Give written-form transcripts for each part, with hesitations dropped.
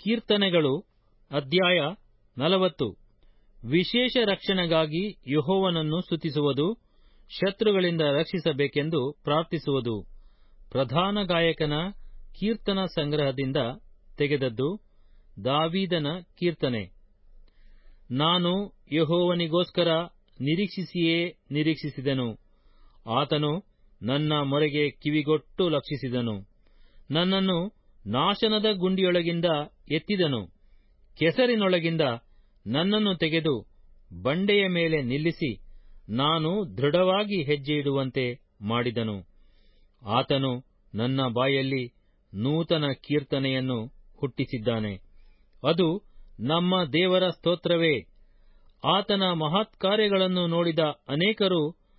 ಕೀರ್ತನೆಗಳು ಅಧ್ಯಾಯ 40. ವಿಶೇಷ ರಕ್ಷಣೆಗಾಗಿ ಯೆಹೋವನನ್ನು ಸ್ತುತಿಸುವುದು, ಶತ್ರುಗಳಿಂದ ರಕ್ಷಿಸಬೇಕೆಂದು ಪ್ರಾರ್ಥಿಸುವುದು. ಪ್ರಧಾನ ಗಾಯಕನ ಕೀರ್ತನ ಸಂಗ್ರಹದಿಂದ ತೆಗೆದದ್ದು. ದಾವೀದನ ಕೀರ್ತನೆ. ನಾನು ಯೆಹೋವನಿಗೋಸ್ಕರ ನಿರೀಕ್ಷಿಸಿಯೇ ನಿರೀಕ್ಷಿಸಿದೆನು. ಆತನು ನನ್ನ ಮೊರೆಗೆ ಕಿವಿಗೊಟ್ಟು ಲಕ್ಷಿಸಿದನು. ನನ್ನನ್ನು ನಾಶನದ ಗುಂಡಿಯೊಳಗಿಂದ ಎತ್ತಿದನು. ಕೆಸರಿನೊಳಗಿಂದ ನನ್ನನ್ನು ತೆಗೆದು ಬಂಡೆಯ ಮೇಲೆ ನಿಲ್ಲಿಸಿ, ನಾನು ದೃಢವಾಗಿ ಹೆಜ್ಜೆಯಿಡುವಂತೆ ಮಾಡಿದನು. ಆತನು ನನ್ನ ಬಾಯಲ್ಲಿ ನೂತನ ಕೀರ್ತನೆಯನ್ನು ಹುಟ್ಟಿಸಿದ್ದಾನೆ. ಅದು ನಮ್ಮ ದೇವರ ಸ್ತೋತ್ರವೇ. ಆತನ ಮಹತ್ಕಾರ್ಯಗಳನ್ನು ನೋಡಿದ ಅನೇಕರು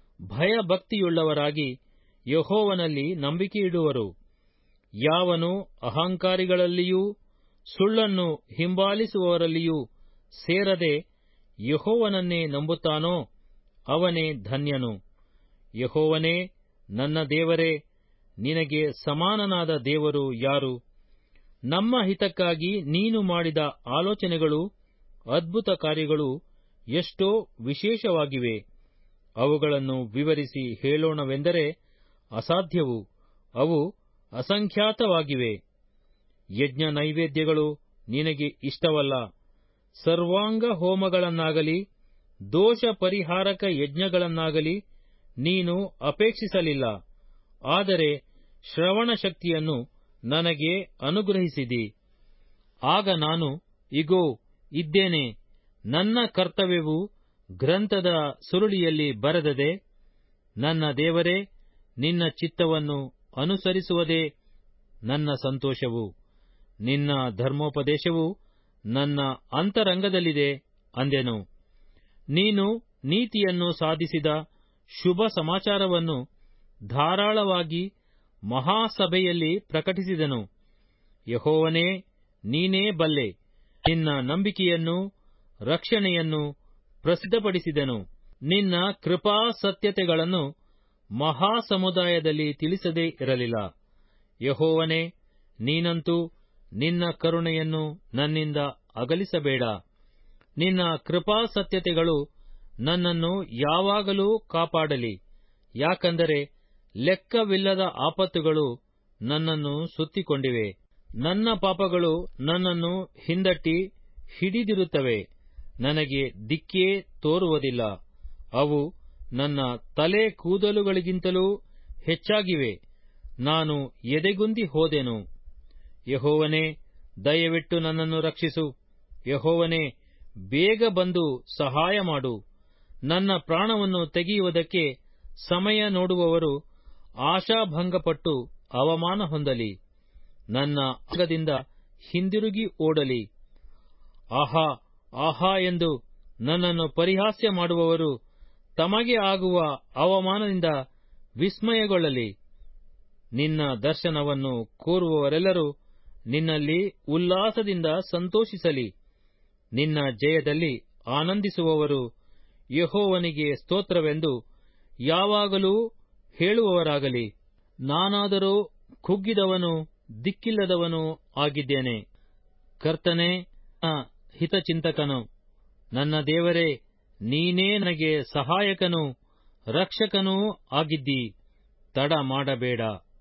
ಭಯಭಕ್ತಿಯುಳ್ಳವರಾಗಿ ಯೆಹೋವನಲ್ಲಿ ನಂಬಿಕೆಯಿಡುವರು. ಯಾವನು ಅಹಂಕಾರಿಗಳಲ್ಲಿಯೂ ಸುಳ್ಳನ್ನು ಹಿಂಬಾಲಿಸುವವರಲ್ಲಿಯೂ ಸೇರದೆ ಯೆಹೋವನನ್ನೇ ನಂಬುತ್ತಾನೋ ಅವನೇ ಧನ್ಯನು. ಯೆಹೋವನೇ, ನನ್ನ ದೇವರೇ, ನಿನಗೆ ಸಮಾನನಾದ ದೇವರು ಯಾರು? ನಮ್ಮ ಹಿತಕ್ಕಾಗಿ ನೀನು ಮಾಡಿದ ಆಲೋಚನೆಗಳು, ಅದ್ಭುತ ಕಾರ್ಯಗಳು ಎಷ್ಟೋ ವಿಶೇಷವಾಗಿವೆ. ಅವುಗಳನ್ನು ವಿವರಿಸಿ ಹೇಳೋಣವೆಂದರೆ ಅಸಾಧ್ಯವು. ಅವು ಅಸಂಖ್ಯಾತವಾಗಿವೆ. ಯಜ್ಞ ನೈವೇದ್ಯಗಳು ನಿನಗೆ ಇಷ್ಟವಲ್ಲ. ಸರ್ವಾಂಗ ಹೋಮಗಳನ್ನಾಗಲಿ ದೋಷ ಪರಿಹಾರಕ ಯಜ್ಞಗಳನ್ನಾಗಲಿ ನೀನು ಅಪೇಕ್ಷಿಸಲಿಲ್ಲ. ಆದರೆ ಶ್ರವಣ ಶಕ್ತಿಯನ್ನು ನನಗೆ ಅನುಗ್ರಹಿಸಿದಿ. ಆಗ ನಾನು, ಇಗೋ, ಇದ್ದೇನೆ, ನನ್ನ ಕರ್ತವ್ಯವು ಗ್ರಂಥದ ಸುರುಳಿಯಲ್ಲಿ ಬರೆದದೆ. ನನ್ನ ದೇವರೇ, ನಿನ್ನ ಚಿತ್ತವನ್ನು ಅನುಸರಿಸುವುದೇ ನನ್ನ ಸಂತೋಷವು. ನಿನ್ನ ಧರ್ಮೋಪದೇಶವು ನನ್ನ ಅಂತರಂಗದಲ್ಲಿದೆ ಅಂದೆನು. ನೀನು ನೀತಿಯನ್ನು ಸಾಧಿಸಿದ ಶುಭ ಸಮಾಚಾರವನ್ನು ಧಾರಾಳವಾಗಿ ಮಹಾಸಭೆಯಲ್ಲಿ ಪ್ರಕಟಿಸಿದನು. ಯೆಹೋವನೇ, ನೀನೇ ಬಲ್ಲೆ. ನಿನ್ನ ನಂಬಿಕೆಯನ್ನು, ರಕ್ಷಣೆಯನ್ನು ಪ್ರಸಿದ್ಧಪಡಿಸಿದನು. ನಿನ್ನ ಕೃಪಾಸತ್ಯತೆಗಳನ್ನು ಮಹಾಸಮುದಾಯದಲ್ಲಿ ತಿಳಿಸದೇ ಇರಲಿಲ್ಲ. ಯೆಹೋವನೇ, ನೀನಂತೂ ನಿನ್ನ ಕರುಣೆಯನ್ನು ನನ್ನಿಂದ ಅಗಲಿಸಬೇಡ. ನಿನ್ನ ಕೃಪಾಸತ್ಯತೆಗಳು ನನ್ನನ್ನು ಯಾವಾಗಲೂ ಕಾಪಾಡಲಿ. ಯಾಕಂದರೆ ಲೆಕ್ಕವಿಲ್ಲದ ಆಪತ್ತುಗಳು ನನ್ನನ್ನು ಸುತ್ತಿಕೊಂಡಿವೆ. ನನ್ನ ಪಾಪಗಳು ನನ್ನನ್ನು ಹಿಂದಟ್ಟಿ ಹಿಡಿದಿರುತ್ತವೆ. ನನಗೆ ದಿಕ್ಕೇ ತೋರುವುದಿಲ್ಲ. ಅವು ನನ್ನ ತಲೆ ಕೂದಲುಗಳಿಗಿಂತಲೂ ಹೆಚ್ಚಾಗಿವೆ. ನಾನು ಎದೆಗುಂದಿ ಹೋದೆನು. ಯೆಹೋವನೇ, ದಯವಿಟ್ಟು ನನ್ನನ್ನು ರಕ್ಷಿಸು. ಯೆಹೋವನೇ, ಬೇಗ ಬಂದು ಸಹಾಯ ಮಾಡು. ನನ್ನ ಪ್ರಾಣವನ್ನು ತೆಗೆಯುವುದಕ್ಕೆ ಸಮಯ ನೋಡುವವರು ಆಶಾಭಂಗಪಟ್ಟು ಅವಮಾನ ಹೊಂದಲಿ. ನನ್ನ ಅಂಗದಿಂದ ಹಿಂದಿರುಗಿ ಓಡಲಿ. ಆಹಾ, ಆಹಾ ಎಂದು ನನ್ನನ್ನು ಪರಿಹಾಸ್ಯ ಮಾಡುವವರು ತಮಗೆ ಆಗುವ ಅವಮಾನದಿಂದ ವಿಸ್ಮಯಗೊಳ್ಳಲಿ. ನಿನ್ನ ದರ್ಶನವನ್ನು ಕೋರುವವರೆಲ್ಲರೂ ನಿನ್ನಲ್ಲಿ ಉಲ್ಲಾಸದಿಂದ ಸಂತೋಷಿಸಲಿ. ನಿನ್ನ ಜಯದಲ್ಲಿ ಆನಂದಿಸುವವರು ಯೆಹೋವನಿಗೆ ಸ್ತೋತ್ರವೆಂದು ಯಾವಾಗಲೂ ಹೇಳುವವರಾಗಲಿ. ನಾನಾದರೋ ಕುಗ್ಗಿದವನು, ದಿಕ್ಕಿಲ್ಲದವನು ಆಗಿದ್ದೇನೆ. ಕರ್ತನೇ, ನನ್ನ ಹಿತಚಿಂತಕನು, ನನ್ನ ದೇವರೇ, ನೀನೇ ನನಗೆ ಸಹಾಯಕನೂ ರಕ್ಷಕನೂ ಆಗಿದ್ದೀ. ತಡ ಮಾಡಬೇಡ.